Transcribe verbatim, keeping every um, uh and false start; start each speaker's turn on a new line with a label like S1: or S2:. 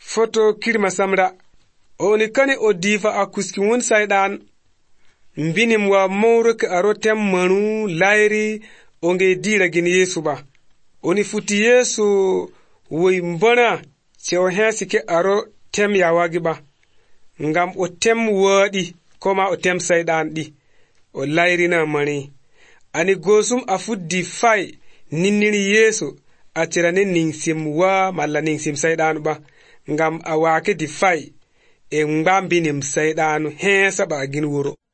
S1: Foto kirma samra. Oni kani odifa akuski wun saydan. Mbinim wa mawruk arotem manu lairi onge dira gin Yesu ba. Oni futi Yesu woy mbona chew hensi ke aro tem yawagi ba. Ngam o tem wadi koma o tem saydan di. O lairi na mani. Ani gosum afuddi fay ninniri Yesu atirane ningsim wa malla ningsim saydan ba. Ngam awake di fay e ngbambinim saydanu hensa ba gin wuro.